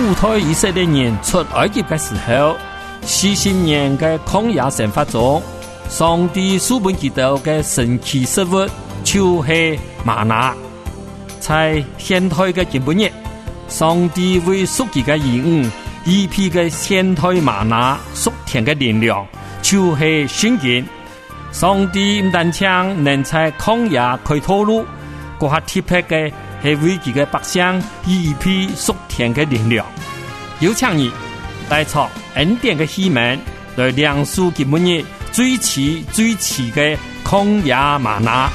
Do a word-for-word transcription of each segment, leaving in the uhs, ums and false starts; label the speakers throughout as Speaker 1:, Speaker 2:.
Speaker 1: 古代以色列人出埃及的时候，四十年的曠野生活中，上帝赐本基督的神奇食物就是玛拿。在现代的今日，上帝为属己的兒女預備嘅現代瑪拿屬天嘅力量，就是聖經。上帝唔單將能在曠野開道路，嗰下特別嘅係為佢嘅百姓預備屬天嘅力量。有請你帶出恩典嘅希望，來亮出今日最遲最遲嘅曠野瑪拿。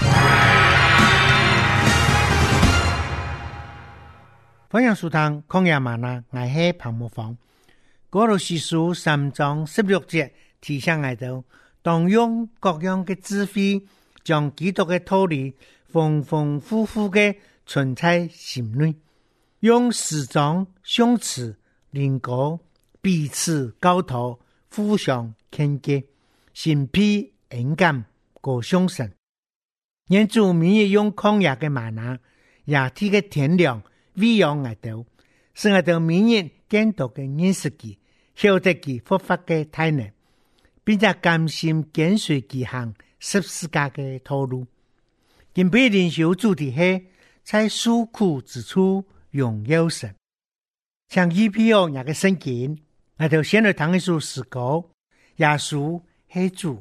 Speaker 2: 歡迎收聽曠野嗎哪，我係彭木芳。歌羅西書三章十六節提醒我哋，當用各樣嘅智慧，將基督嘅道理豐豐富富嘅存在心內，用詩章、頌詞、靈歌彼此交託，互相勸誡，心披恩感，歌頌神。願主明日用曠野嘅嗎哪，也天嘅天亮。餵養我哋，使我哋明日見到嘅認識佢，曉得佢復活嘅大能，並且甘心跟隨佢行十字架嘅道路。今日靈修主題係在受苦之處榮耀神。像以皮奧那個聖經，我哋先來聽一首詩歌，耶穌係主。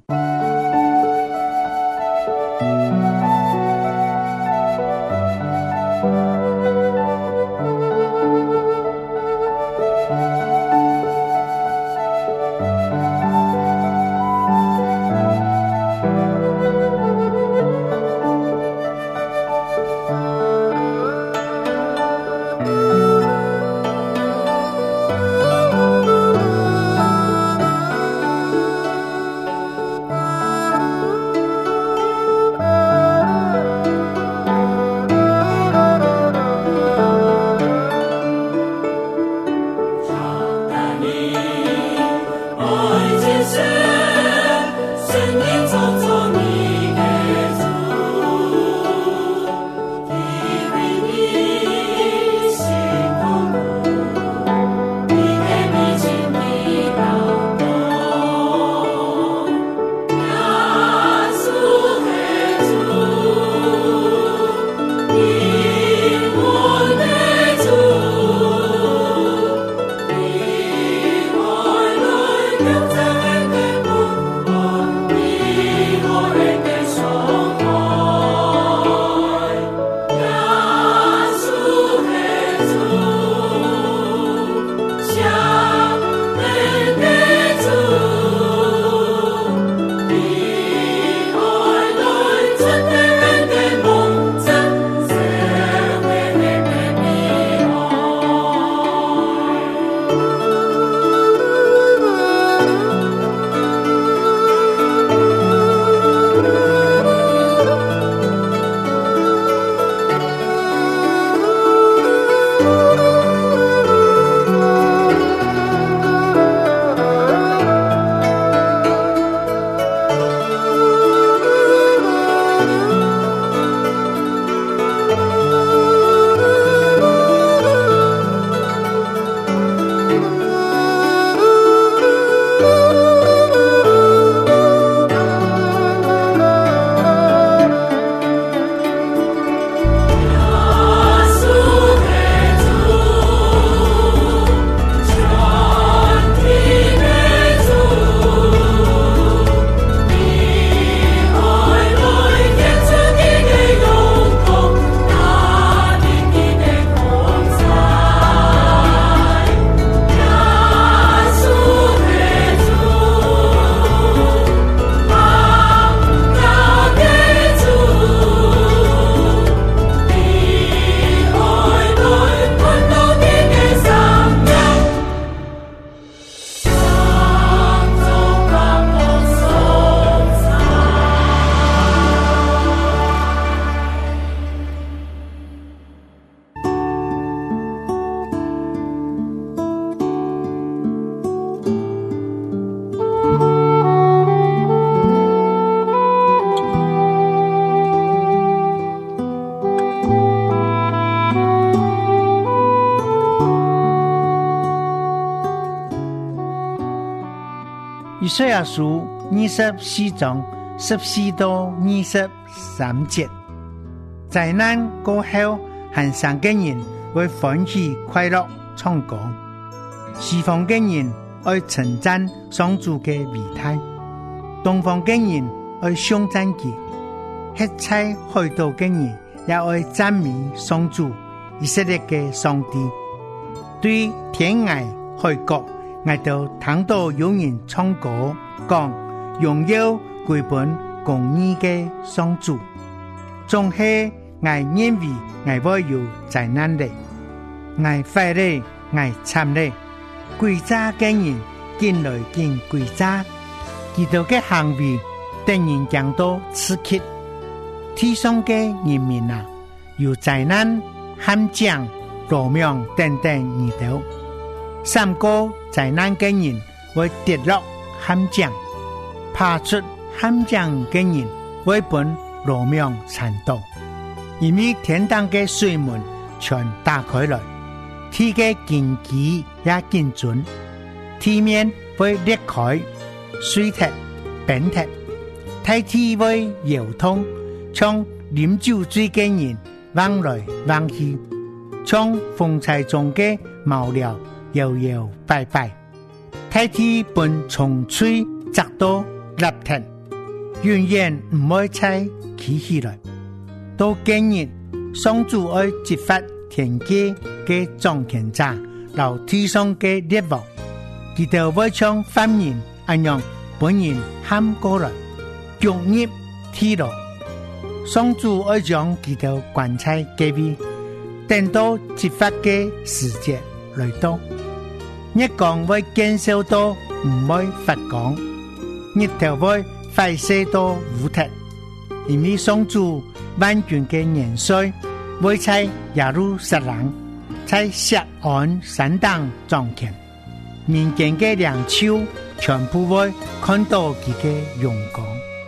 Speaker 2: 賽亞書二十四章十四到二十三節，災難過後，行善嘅人會歡喜快樂唱歌，西方嘅人愛稱讚上主嘅偉大，東方嘅人愛頌讚佢，一切海島嘅人也愛讚美上主以色列嘅上帝。對天涯海角，我都聽到有人唱歌講榮耀歸本公義嘅上主，總係我認為我會有災難的，我快樂我慘的，詭詐嘅人見來見詭詐，佢哋嘅行為令人感到刺激。天上嘅人民啊，有災難陷阱羅命等等二道，三個災難嘅人會跌落陷阱，爬出陷阱嘅人會本羅命殘道，因為天堂嘅水門全打開來，天嘅根基也見準，地面會裂開，水踢扁踢，大地會搖動，像飲酒醉嘅人往來往去，像風采中嘅毛鳥搖搖擺擺，大地本從吹直到立停，永遠唔會再起起來。到今日，上主愛執法天界嘅掌權者，留地上嘅列王，佢哋會將犯人一樣本人喊過來，腳入地牢。上主愛將佢哋關在監裏，等到執法嘅時節來到，日光會減少到唔會發光，日頭會快射到烏鐵，因為上主萬軍嘅元帥會在耶路撒冷，在錫安山頂掌權，民間嘅兩手全部會看到佢嘅榮光。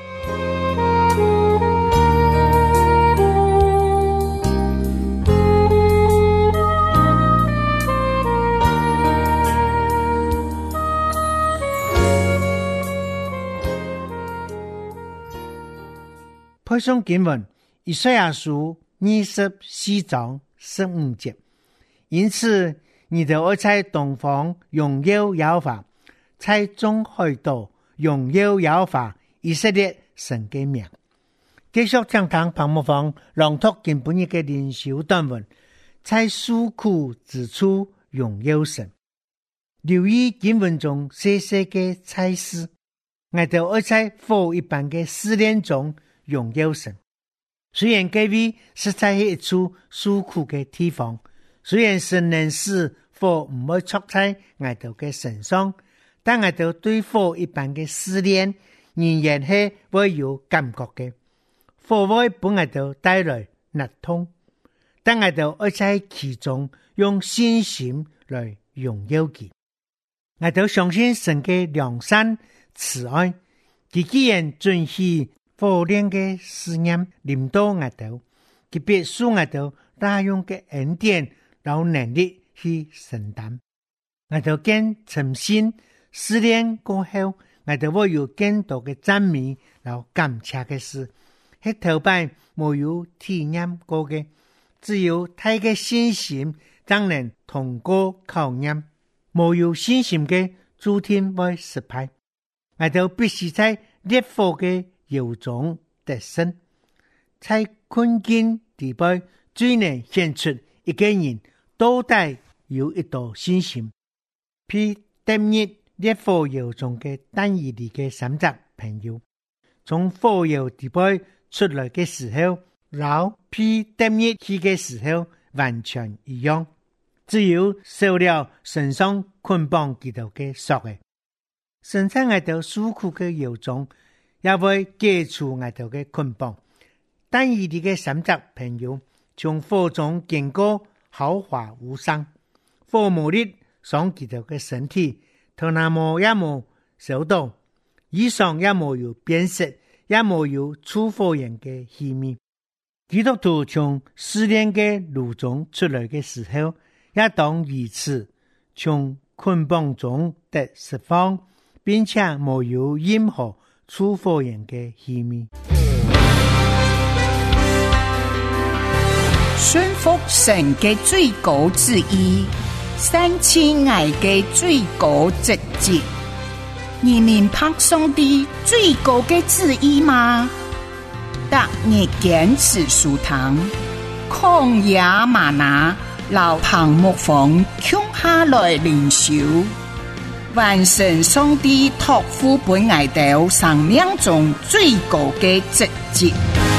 Speaker 2: 配上經文，以賽亞書二十四章十五節。因此，你哋要在東方榮耀耶和華，在眾海島榮耀耶和華以色列神嘅名。繼續聽聽彭木芳朗讀今本日嘅靈修短文，在受苦之處榮耀神。留意經文中細細嘅差事，我哋要在火一般嘅試煉中榮耀神。雖然各位實在係一處受苦嘅地方，雖然神能使火唔會出在我哋嘅身上，但我哋對火一般嘅試煉仍然係會有感覺嘅。火會幫我哋帶來疼痛，但我哋要在其中用信心來榮耀佢。我哋相信神嘅良善慈愛，佢既然准許火煉嘅試驗臨到我哋，佢必使我哋大用嘅恩典有能力去承擔。我哋更誠信試煉過後，我哋會有更多嘅讚美有感謝嘅事，係頭擺沒有體驗過嘅，只有大嘅信心才能通過考驗。沒有信心嘅注定會失敗。我哋必須在烈火嘅窯中得勝，在困境地步最能顯出一個人到底有一道信心。譬得日烈火窯中嘅但以理嘅三隻朋友，從火窯地步出來嘅時候，老譬得日去嘅時候完全一樣，只有受了身上捆綁幾頭嘅索嘅，身在我哋受苦嘅窯中，也會解除我哋嘅捆綁。但以理嘅三隻朋友從火中經過毫髮無傷，火無力傷佢哋嘅身體，頭那麼也冇受到，衣裳也冇有變色，也冇有出火人嘅氣味。基督徒從試煉嘅路中出來嘅時候，也當如此，從捆綁中得釋放， 并且沒有任何出貨人嘅秘密。
Speaker 3: 順服神嘅最高旨意，三千愛嘅最高職責，你明白上帝最高嘅旨意嗎？特日堅持書堂，曠野嗎哪，老彭木房共下來靈修，完成上帝託付本愛到生命中最高嘅職責。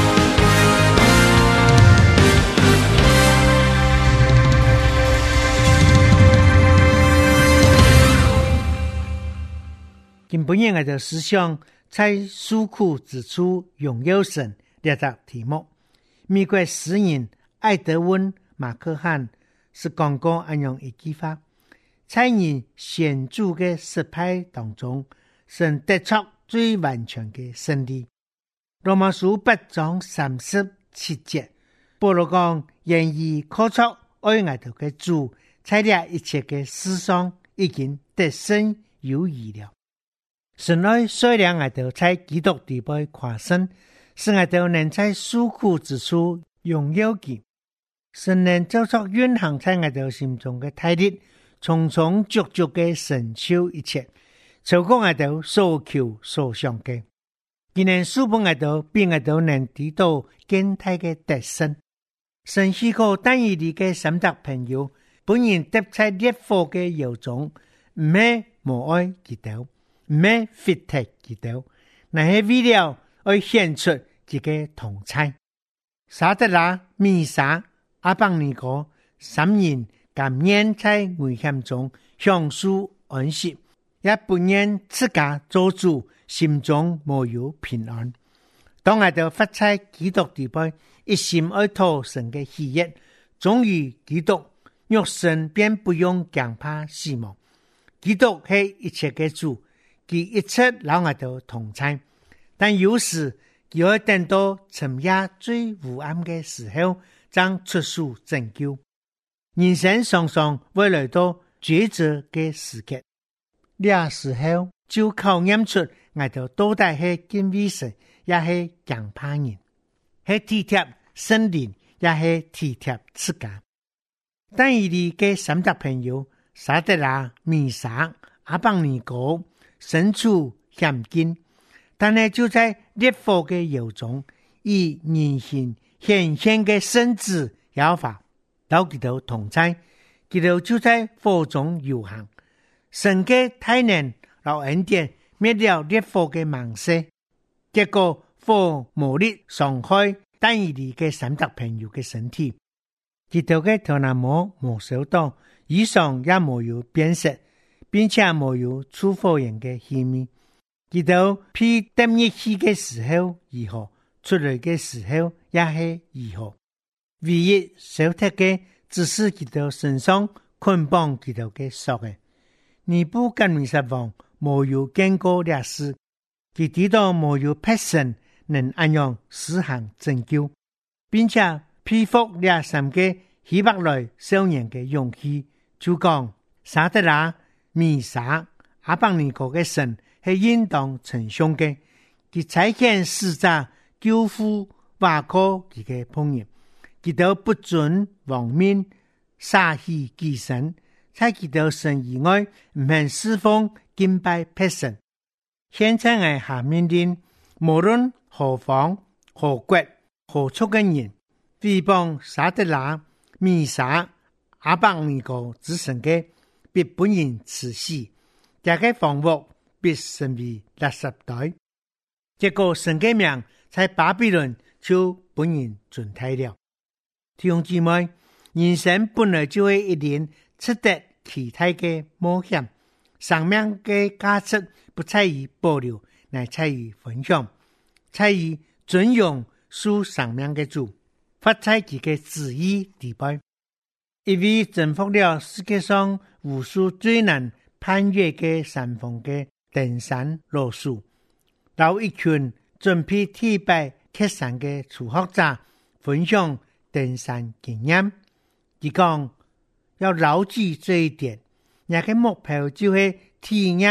Speaker 2: 今本日我就思想在訴苦之處榮耀神這個題目。美國詩人艾德溫馬克漢是講過這樣一句話：在人顯著的失敗當中，神得出最完全的勝利。羅馬書八章三十七節，保羅講願意靠出愛我哋嘅主，在這一切嘅事上已經得勝有餘了。神愛雖然我哋在基督裏邊誇勝，使我哋能在受苦之處榮耀佢。神能做出運行在我哋心中嘅大力，充充足足嘅成就一切，超過我哋所求所想嘅。佢能使本我哋比我哋能得到更大嘅得勝。神許可但以理嘅三德朋友，本人得在烈火嘅窯中，唔係無愛佢哋。唔係fit踢佢哋，乃係為了要顯出自己同在。沙得拉、米沙、阿邦尼哥三人甘願在危險中享受安息，也不願自家做主，心中沒有平安。當我哋發在基督裏邊，一心愛討神嘅喜悅，終於基督肉身便不用驚怕死亡。基督係一切嘅主。佢一切老我哋同在，但有時佢要等到深夜最烏暗嘅時候，將出手拯救。人生常常會來到抉擇嘅時刻，呢時候就考驗出我哋到底係敬畏神，也係驚怕人，係體貼聖靈，也係體貼自家。但以理嘅三大朋友沙得拉、米沙、阿邦尼哥身處險境，但係就在烈火嘅窯中，以人形顯現嘅聖子搖法，到佢哋同在，佢哋就在火中遊行。神嘅大能和恩典滅了烈火嘅芒色，結果火無力傷害但以理嘅三大朋友嘅身體，佢哋嘅頭腦膜冇受到，以上也冇有變色。並且沒有出貨人嘅秘密，佢到被抌入去嘅時候如何，出來嘅時候也係如何。唯一少特嘅只是佢到身上捆綁佢到嘅索嘅。尼布甲尼撒王沒有見過這事，佢知道沒有person神能按樣施行拯救，並且佩服這三個希伯來少年嘅勇氣，就講沙得拉、米沙、阿邦尼哥嘅神係應當稱頌嘅，佢差遣使者救護瓦科佢嘅朋友，佢都不准王面殺氣己身，在佢到神以外唔肯侍奉敬拜別神。現在係下命令，無論何方何國何處嘅人，誹謗沙得拉、米沙、阿邦尼哥之神嘅，必本人辭死，這個房屋必成為垃圾袋。結果神嘅名在巴比倫就本人存在了。弟兄姊妹，人生本來就係一年值得期待嘅冒險，生命嘅價值不在於保留，乃在於分享，在於尊榮屬生命嘅主，發在佢嘅旨意地位。一位征服了世界上無數最難攀越嘅山峰嘅登山老師，到一群準備提拔鐵山嘅初學者分享登山經驗。佢講要牢記這一點，那個目標就係體驗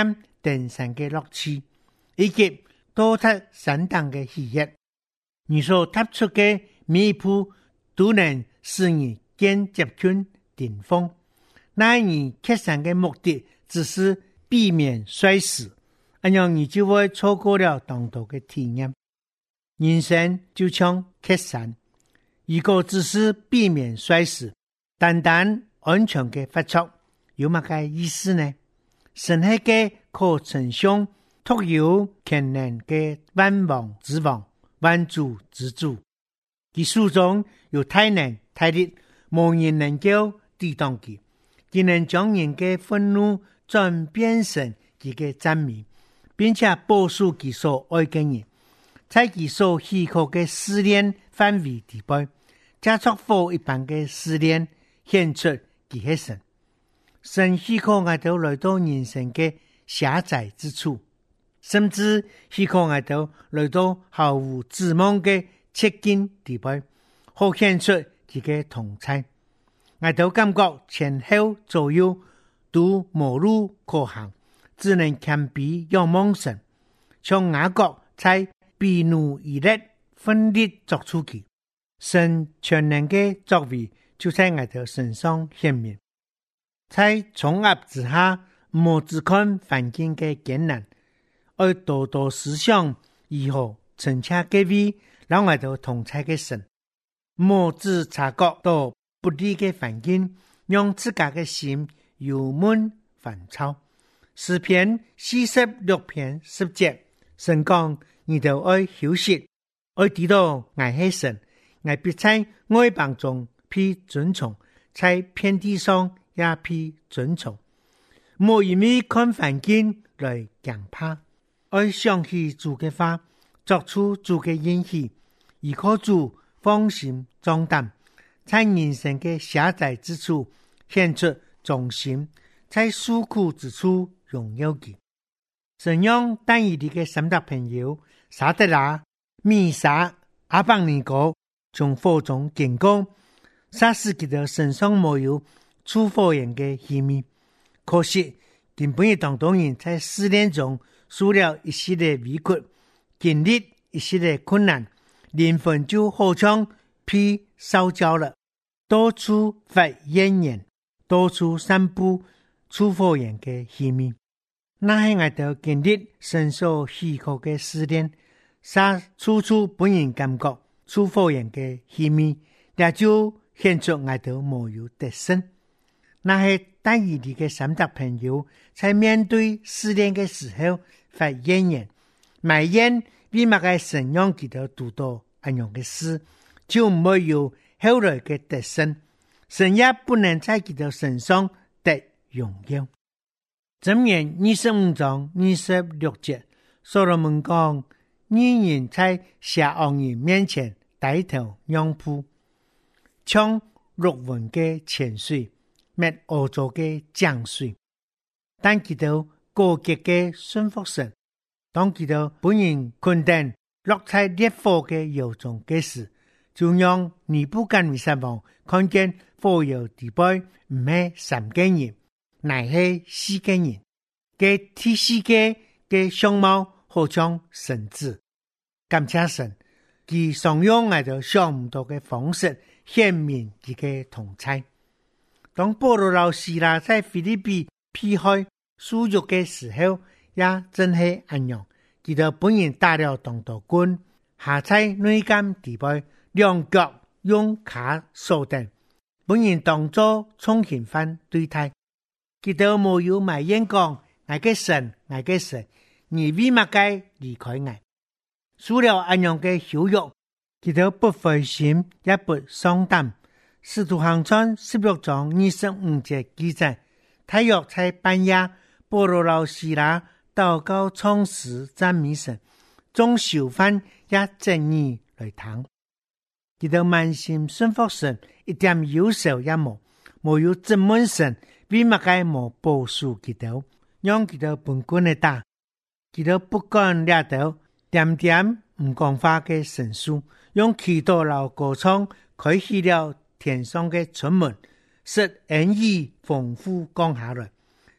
Speaker 2: 登山的乐趣，以及多特山当的喜悦。你所踏出的每一步都能使你更接近顶峰。那你克山的目的只是避免摔死，那样你就会错过了当头的体验。人生就像克山，如果只是避免摔死，单单安全的发出，有乜嘅意思呢？神係嘅可承上獨有權能嘅萬王之王、萬主之主，佢手中有大能大力，無人能夠抵擋佢。佢能將人嘅憤怒轉變成佢嘅讚美，並且保守佢所愛嘅人，在佢所許可嘅試煉範圍地背，加速火一般嘅試煉，顯出佢係神。神許可我哋來到人生嘅狹窄之處，甚至許可我哋來到毫無指望嘅切近地背，好顯出佢嘅同在。我哋感覺前後左右都無路可行，只能謙卑仰望神。從雅各在被奴以勒分裂作出去，神全能嘅作為就在我哋身上顯明。在重壓之下，莫只看環境嘅艱難，而多多思想如何澄清嘅位，讓我哋同在嘅神。莫只察覺到不利嘅環境，讓自家嘅心憂悶煩躁。詩篇四十六篇十節，神講：你哋愛休息，愛知道我係神，我必在外邦中被尊崇，在遍地上也被尊崇。莫因為看環境來驚怕，愛想起主嘅話，作出主嘅應許，依靠主放心壯膽，在人生嘅狹窄之處顯出忠心，在受苦之處榮耀佢。神讓但以理嘅三大朋友撒德拉、米沙、阿邦尼哥從火中經過，殺死佢哋身上沒有出火焰嘅器皿。可惜根本嘅當當人在試煉中受了一系列委屈，經歷一系列困難，靈魂就好像被燒焦了，到處發怨言，到處散布出火焰嘅器皿。那係我哋經歷神所許可嘅試煉，殺處處本人感覺出火焰嘅器皿，也就顯出我哋沒有得勝。那係但以理嘅三大朋友在面對試煉嘅時候發怨言，埋怨為乜嘅神讓佢哋讀到咁樣嘅事，就沒有後來嘅得勝，神也不能在佢哋身上得榮耀。箴言二十五章二十六節，所羅門講：義人在邪惡人面前低頭仰步，像陸雲嘅泉水，滅惡作嘅江水。但佢哋高潔嘅順服神，當佢哋本人困定落在烈火嘅窯中嘅時，就讓尼布甲尼撒王看見火窯地背唔係三個人，乃係四個人。嘅第四個嘅相貌好像神子，感謝神，佢常用我哋想唔到嘅方式顯明佢嘅同在。當保羅老師啦在腓立比避開羞辱嘅時候，也真係咁樣。佢哋本人打了當頭棍，下在內監地背，兩腳用卡鎖定，本人當作重刑犯對待。佢哋冇有埋怨講：我嘅神，我嘅神，你為乜該離開我？除了咁樣嘅羞辱，佢哋不灰心，也不喪膽。使徒行傳十六章二十五節記載，太陽在半夜，保羅老師啦禱告創始讚美神，眾囚犯也正義來聽。佢哋滿心信服神，一點憂愁也冇，冇有質問神為乜該冇保守佢哋，讓佢哋本官嚟打。佢哋不敢掠到點點唔講話嘅神書，用祈禱老歌唱開啟了天上嘅春門，使恩義豐富降下來，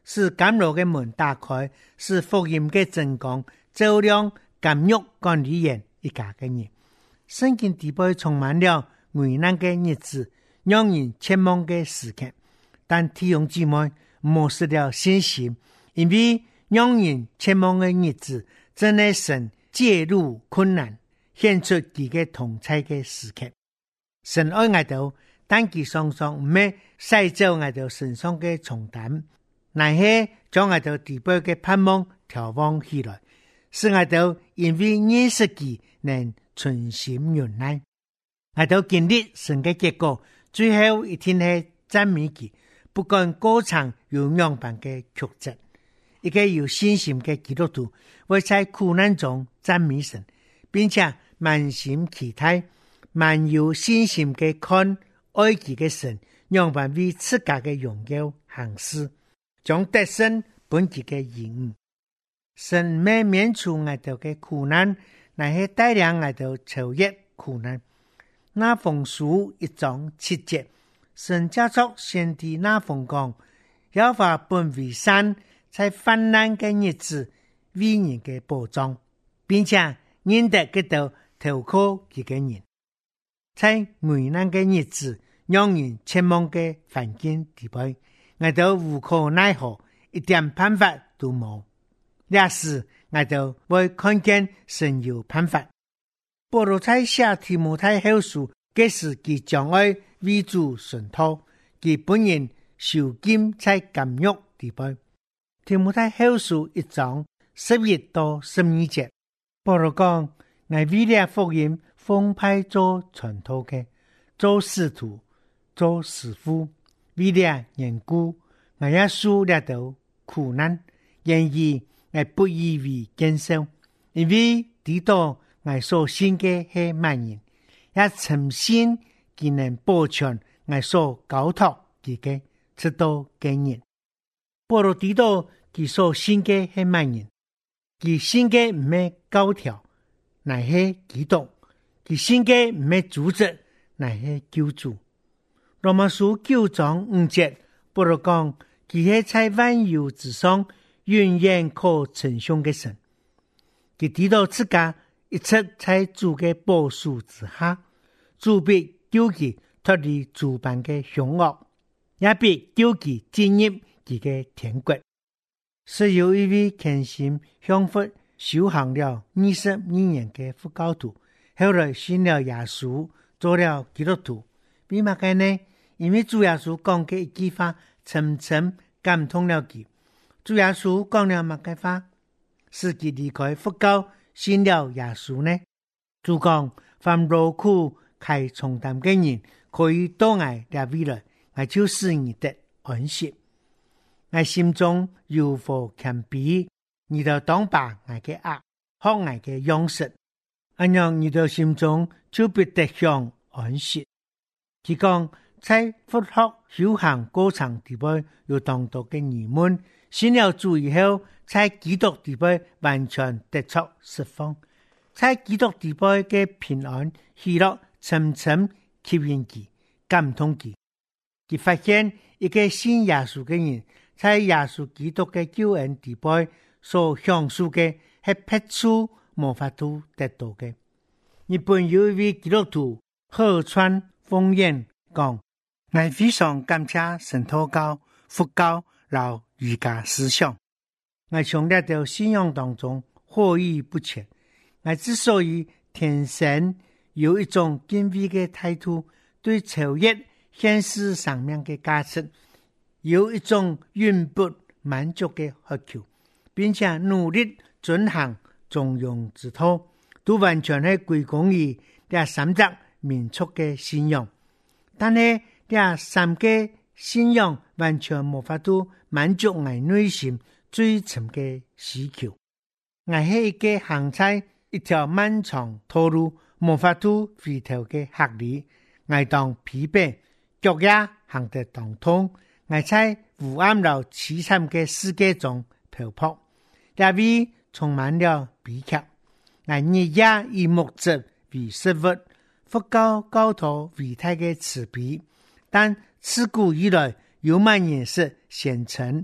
Speaker 2: 使監牢的門打開，使福音的真光照亮監獄管理員一家的人。聖經地背充滿了危難的日子，讓人切望的時刻。但弟兄姊妹冇失了信心，因為讓人切望的日子，真係神介入困難，獻出佢嘅同在嘅時刻。神愛我哋，但佢常常唔係篩走我哋身上嘅重擔，乃係將我哋地背嘅盼望調望起來，使我哋因為認識佢能存心忍耐。我哋經歷神嘅結果，最後一天係讚美佢，不管歌唱有樣般嘅曲折。一個有信心嘅基督徒會在苦難中讚美神，並且滿心期待，滿有信心嘅看愛佢嘅神，樣般為自家嘅榮耀行事，將得勝本佢嘅義務。神未免除我哋嘅苦難，乃係帶領我哋超越苦難。那封書一章七節，神家作先知那封講，耶和華本為山，在患難嘅日子為人嘅保障，並且認得嗰度投靠佢嘅人，在危難嘅日子讓人切望嘅環境地位，我哋無可奈何，一點辦法都冇。那時我哋會看見神有辦法。保羅在寫提摩太後書，這時佢將愛為主順託，佢本人受禁在監獄地位。提摩太後書一章十一到十二節，保羅講：我為了福音奉派做傳道嘅，做使徒，做師傅，為了緣故，我也受了到苦難，然而我不以為減少，因為知道我所信嘅係萬人，也誠信佢能保全我所交託佢嘅，直到今日。保羅知道佢所信嘅係萬人，佢信嘅唔係教條，乃係基督；佢信嘅唔係組織，乃係救主。羅馬書九章五節，保羅講佢係在萬有之上永遠可稱頌嘅神，佢知道自家一切在主嘅保守之下，主必救佢脫離諸般嘅凶惡，也必救佢進入佢嘅天國。是有一位虔心向佛修行了二十二年嘅佛教徒，後來信了耶穌，做了基督徒。為乜嘅呢？因為主耶穌講嘅一句話，深深感動了佢。主耶穌講了乜嘅話，使佢離開佛教，信了耶穌呢？主講：凡勞苦擔重擔嘅人，可以到我這裏來，我就使你得安息。我心中有顆謙卑，你就當把我嘅軛，學我嘅樣式，咁樣你的心中就必得享安息。佢講在佛學修行過程地位有當多嘅疑問，信了主以後，在基督地位完全得出釋放，在基督地位嘅平安喜樂深深吸引佢，感動佢。佢發現一個信耶穌嘅人，在耶穌基督嘅救恩地位所享受嘅係別處無法度得到嘅。日本有一位基督徒河川豐彦講：我非常感謝神道教、佛教、老儒家思想。我從呢條信仰當中獲益不淺。我之所以天生有一種敬畏嘅態度，對超越現實上面嘅價值有一種永不滿足嘅渴求，並且努力遵行中庸之道，都完全係歸功於這三則民族嘅信仰。但係這三個信仰完全無法度滿足我內心最深嘅需求。我係一個行在一條漫長道路無法度回頭嘅客旅，我當疲憊，腳也行得當痛。我在烏暗了淒慘嘅世界中漂泊，這裡充滿了悲劇。我日夜以目則為食物，佛教教徒偉大嘅慈悲，但自古以來有萬人是虔誠，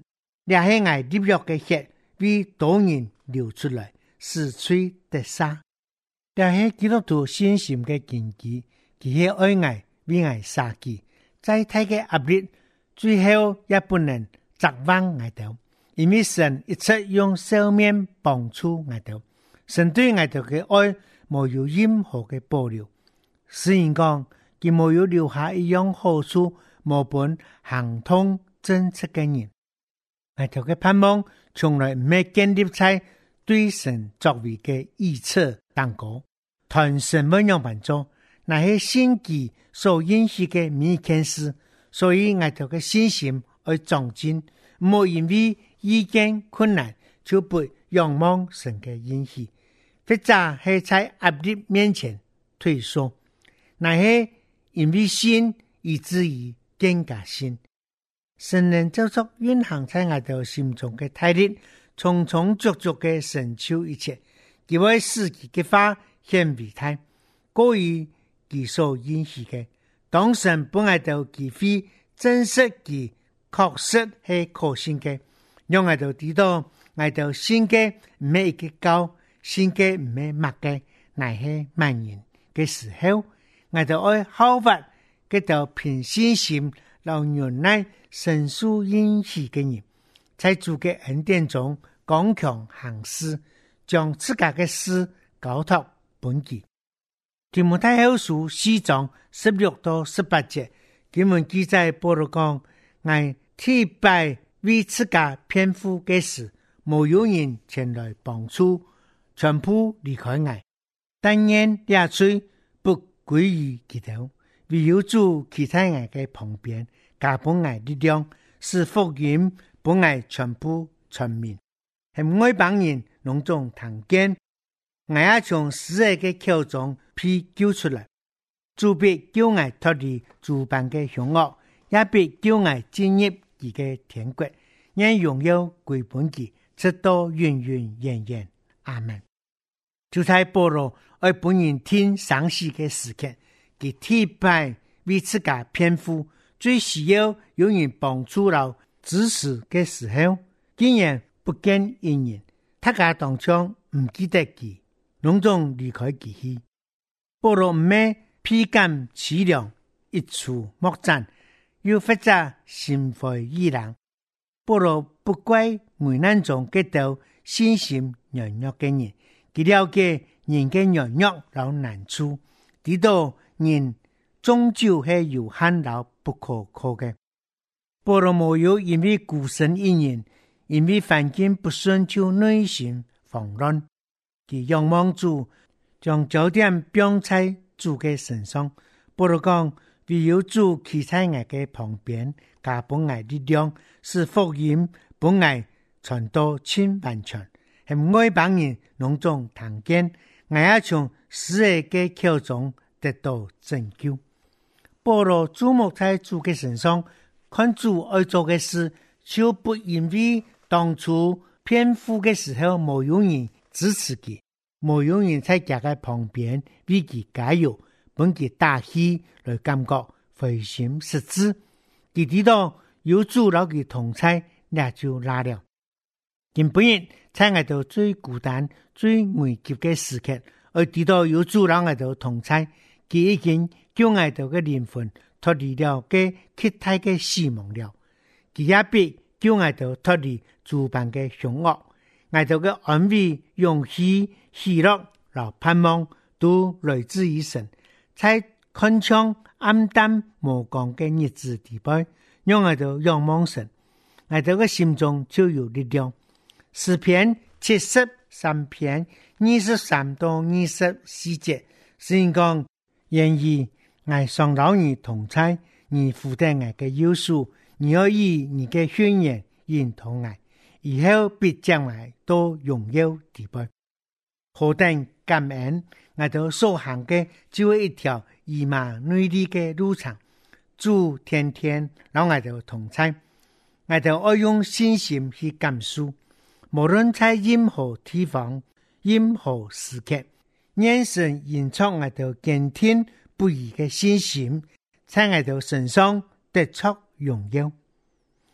Speaker 2: 也是我立約嘅血為多人流出來，使罪得赦。也是基督徒信心嘅根基，佢係愛我為我捨己，再大嘅壓力，最後也不能責問我哋，因為神一直用笑面幫助我哋，神對我哋嘅愛沒有任何嘅保留。雖然講佢沒有留下一樣好處，無本行通正直嘅人，我哋嘅盼望從來唔係建立在對神作為嘅預測當中，談什麼樣辦做，那些先期所允許嘅每件事，所以我哋嘅信心而長進，唔好因為遇見困難就不仰望神嘅允許，或者係在壓力面前退縮，那些因為信以至於更加信。神能照出運行在我哋心中嘅態力，充充足足嘅成就一切，佢會使佢嘅話顯為大，過於佢所允許嘅。當神本來就佢會真實佢確實係可信嘅，讓我哋知道我哋信嘅唔係一個高，信嘅唔係默嘅，乃係萬人嘅時候，我哋愛效法嗰條憑信心讓原來神所允許嘅人，在主嘅恩典中剛強行事，將自家嘅事交託本己。提摩太後書四章十六到十八節，經文記載保羅講：我提拔為自家篇幅嘅事，沒有人前來幫助，全部離開我。但願這罪不歸於己頭，唯有主企在我嘅旁邊，加本我力量，使福音本我全部傳明，向外邦人隆重聽見。我也從死人嘅口中被救出來，主必叫我脫離諸般嘅凶惡，也必叫我進入佢嘅天國，讓榮耀歸本佢，直到永永遠遠。阿們。就在保羅而本人聽賞識嘅時刻，佢提拔為自家篇幅，最需要有人幫助了支持嘅時候，竟然不見一人，他家當場唔記得佢，隆重離開佢去。保羅唔係披荊刺梁，一觸莫斬，又或者心灰意冷。保羅不怪危難中得到信心軟弱嘅人，佢了解人嘅軟弱和難處，知道人終究係有限和不可靠嘅。保羅沒有因為孤身一人，因為環境不順就內心慌亂，佢仰望主，將焦點放在主嘅身上。保羅講：唯有主企在我嘅旁邊，加本我力量，使福音本我傳到千完全，向外邦人隆重聽見，我也從死人嘅口中得到拯救。保羅注目在主嘅身上，看主愛做嘅事，就不因為當初篇幅嘅時候沒有人支持佢，沒有人在家嘅旁邊為佢加油，本佢打氣來感覺灰心失志。佢知道有主老佢同在，那就拉了。今本日在我哋最孤單、最危急嘅時刻，而知道有主老我哋同在，佢已經叫我哋嘅靈魂脫離了嘅極大嘅死亡了。佢也必叫我哋脫離諸般嘅凶惡，我哋嘅安慰、勇氣、喜樂、和盼望都來自於神。在鏗鏘暗淡無光嘅日子地背，讓我哋仰望神，我哋嘅心中就有力量。詩篇七十三篇二十三到二十四節，先講願意我上老你同在，你負擔我嘅憂傷，你要以你嘅宣言認同我，以後必將來都榮耀地背。何等感恩，我哋所行嘅就係一條以馬內利嘅路程，主天天讓我哋同在，我哋要用信心去感受。無論在任何地方、任何時刻，願神延續我哋堅定不移嘅信心，在我哋身上得出榮耀。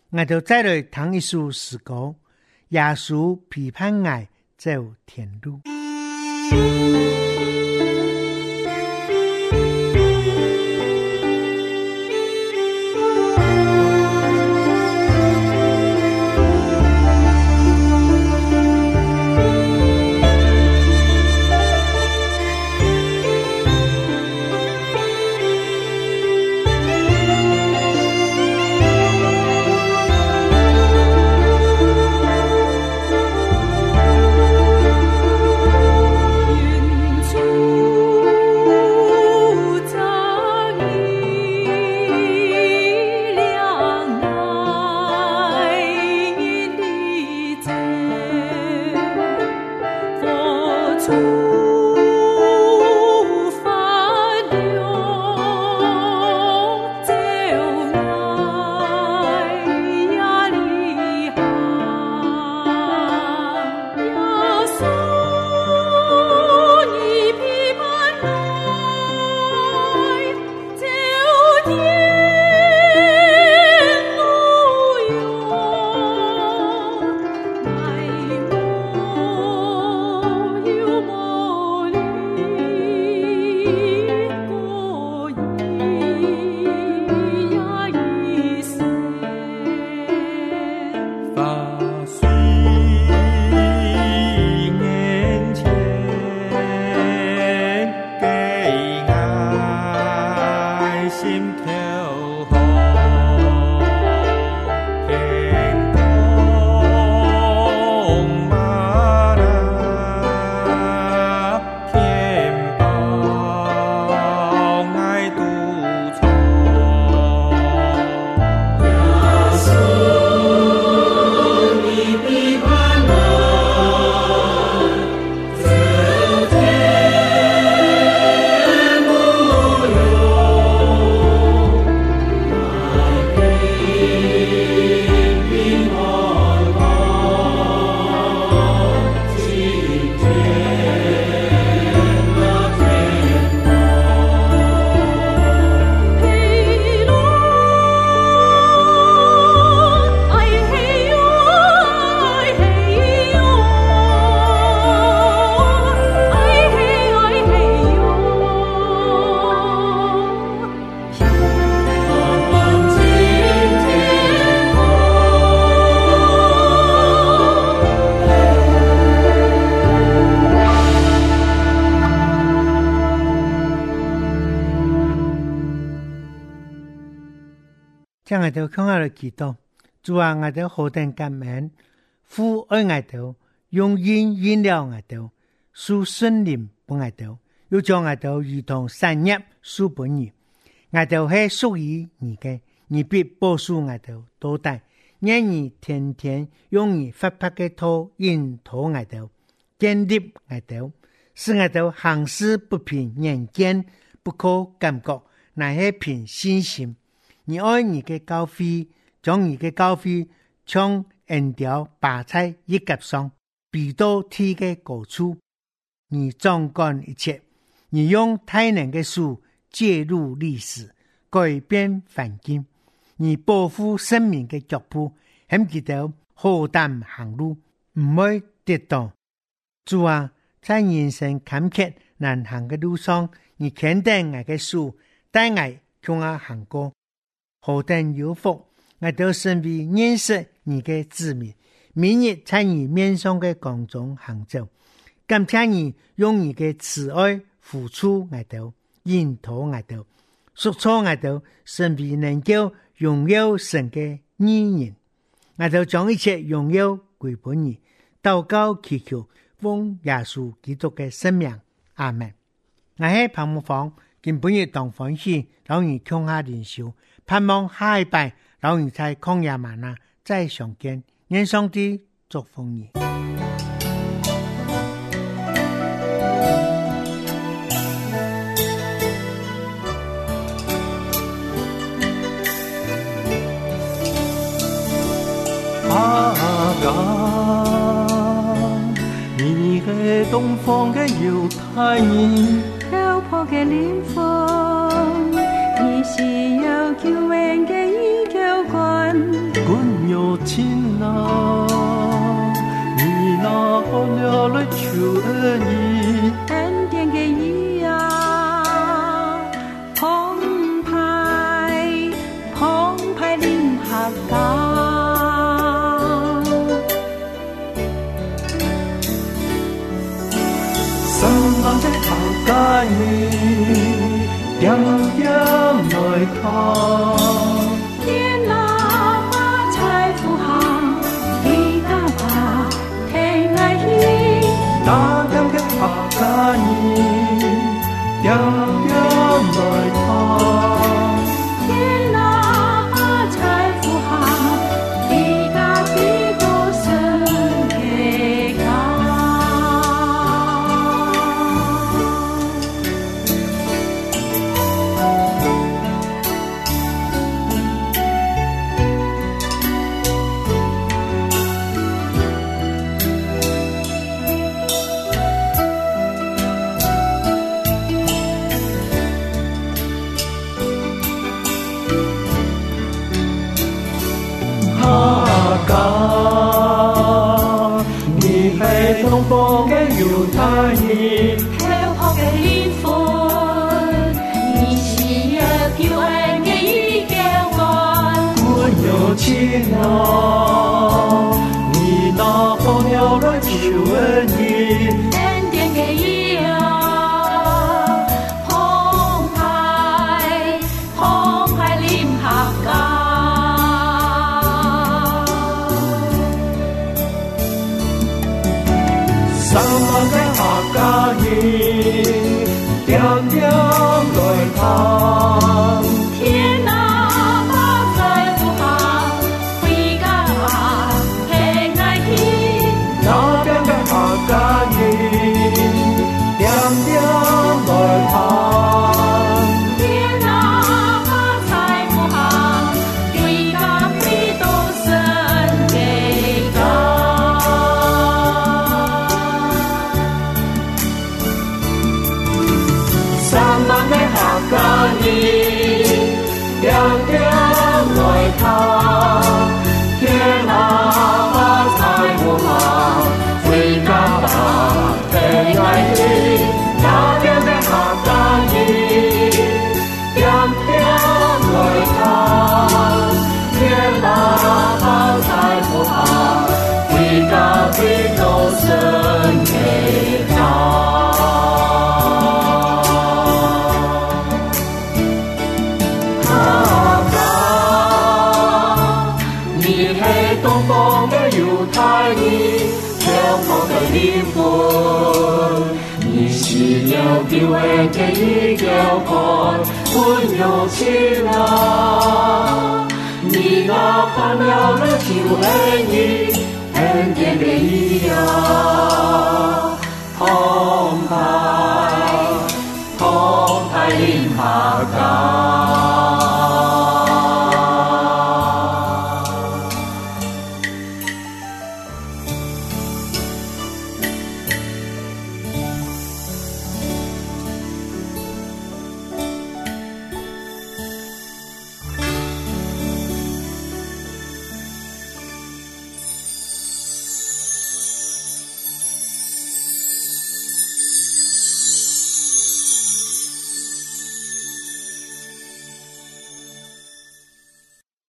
Speaker 2: 我就再來談一首詩歌，耶穌陪伴我走天路。將我哋向我哋祈禱，主啊，我哋何等感恩，父愛我哋，用恩引了我哋，賜聖靈俾我哋，又將我哋如同產業賜俾你。我哋係屬於你嘅，你必保守我哋多代，讓你天天用你發白嘅土引導我哋，建立我哋，使我哋行事不憑眼見，不靠感覺，乃係憑信心。你愛你嘅教會，將你嘅教會將恩條擺在一格上，比到天嘅高處。你掌管一切，你用大能嘅手介入歷史，改變環境。你保護生命嘅腳步，很記得好膽行路，唔會跌倒。主啊，在人生坎坷難行嘅路上，你肯定我嘅手，帶我向我行過。何等有福！我都身為認識你嘅子民，每日在你面上嘅光中行走。感謝你用你嘅慈愛付出我哋，引導我哋，說出我哋身為能夠榮耀神嘅義人。我哋將一切榮耀歸俾你，禱告祈求，奉耶穌基督嘅聖名，阿門。我喺彭木房，今本日當歡喜，讓你向下靈修。盼望下一拜，然後你在曠野嗎哪再相見。願上帝祝福你。
Speaker 4: 阿剛，你係東方嘅猶太人，
Speaker 5: 漂泊嘅靈魂，你是有救恩嘅依靠關。
Speaker 4: 意，
Speaker 5: 恩典嘅意啊，澎湃澎湃臨合港，
Speaker 4: 心冷的客家人，點點來看。
Speaker 5: 天哪，發財富行，回家吧，聽愛意。
Speaker 4: 那點嘅客家人，點點來看。
Speaker 5: 天哪，發財富行，回家必多神嘅家。
Speaker 4: 東方嘅猶太人，
Speaker 5: 漂泊嘅靈魂，你是有救恩嘅依靠岸。
Speaker 4: 我有情啊，你那放了來求恩義，
Speaker 5: 恩典嘅意啊，澎湃澎湃臨合港。
Speaker 4: 三萬嘅客家人，點點來看。
Speaker 5: 天哪，發財富行，回家吧，聽愛意。
Speaker 4: 那邊嘅客家人，點點來看。
Speaker 5: 天哪，發財富行，回家必多神嘅家。
Speaker 4: 三萬嘅客家人，點點來看。天哪，發財富行，回家吧，聽愛意。那邊嘅客家人，點點來看。天哪，發財富行，回家必多神嘅家。東方嘅猶太人，漂泊嘅靈魂，你是有救恩嘅依靠岸，滿有情啊，你那放了了救恩義，恩典嘅意啊，澎湃澎湃臨合港。